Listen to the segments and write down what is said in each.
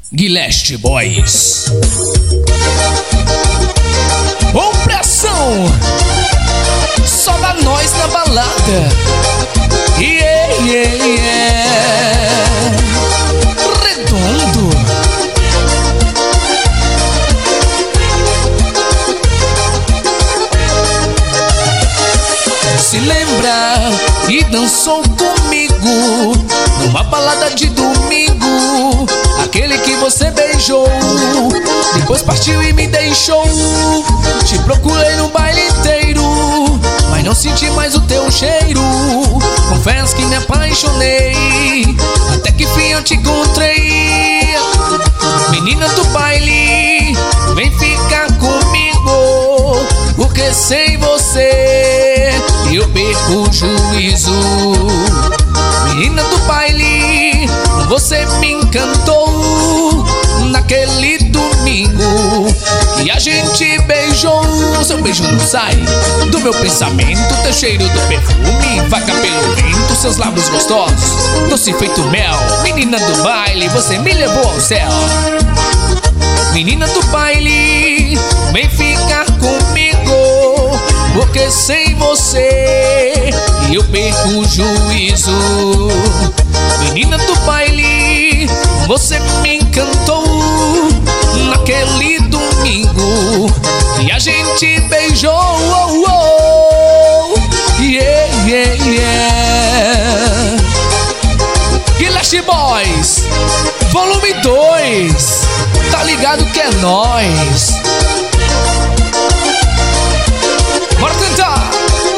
Guilherme Boys. Com pressão, só dá nós na balada. Yeah, yeah, yeah. Redondo. Se lembra e dançou comigo numa balada de domingo, aquele que você beijou, depois partiu e me deixou. Te procurei no baile inteiro, mas não senti mais o teu cheiro. Confesso que me apaixonei, até que fim eu te encontrei. Menina do baile, vem ficar comigo, porque sem você eu perco o juízo. Menina do baile, você me encantou naquele domingo e a gente beijou. Seu beijo não sai do meu pensamento, teu cheiro do perfume vaga pelo vento, seus lábios gostosos, doce feito mel. Menina do baile, você me levou ao céu. Menina do baile, vem ficar comigo, porque sem você eu perco o juízo. Menina do baile, você me encantou naquele domingo e a gente beijou. Oh, oh. Yeah, yeah, yeah. Guilherme Boys, volume 2. Tá ligado que é nóis. Bora tentar.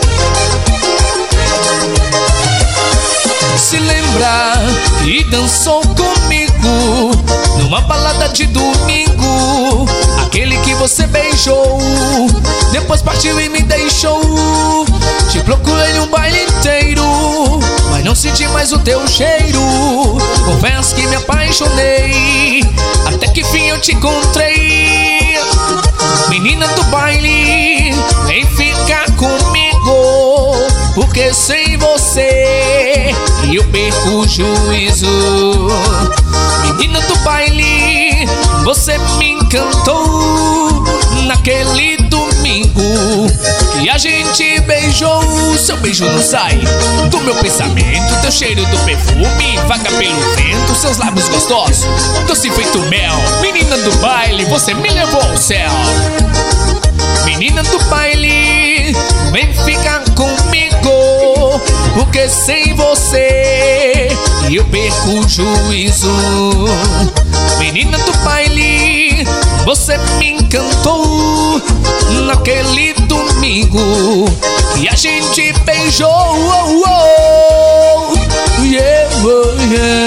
Se lembra e dançou comigo numa balada de domingo, aquele que você beijou, depois partiu e me deixou. Te procurei no baile inteiro, mas não senti mais o teu cheiro. Confesso que me apaixonei, até que fim eu te encontrei. Menina do baile, vem ficar comigo, porque sem você eu perco o juízo. Menina do baile, você me encantou naquele domingo e a gente beijou. Seu beijo não sai do meu pensamento, teu cheiro do perfume vaga pelo vento, seus lábios gostosos, doce feito mel. Menina do baile, você me levou ao céu. Menina do baile, vem ficar comigo, porque sem você eu perco o juízo. Menina do baile, você me encantou naquele domingo e a gente beijou. Oh, oh. Yeah, oh, yeah.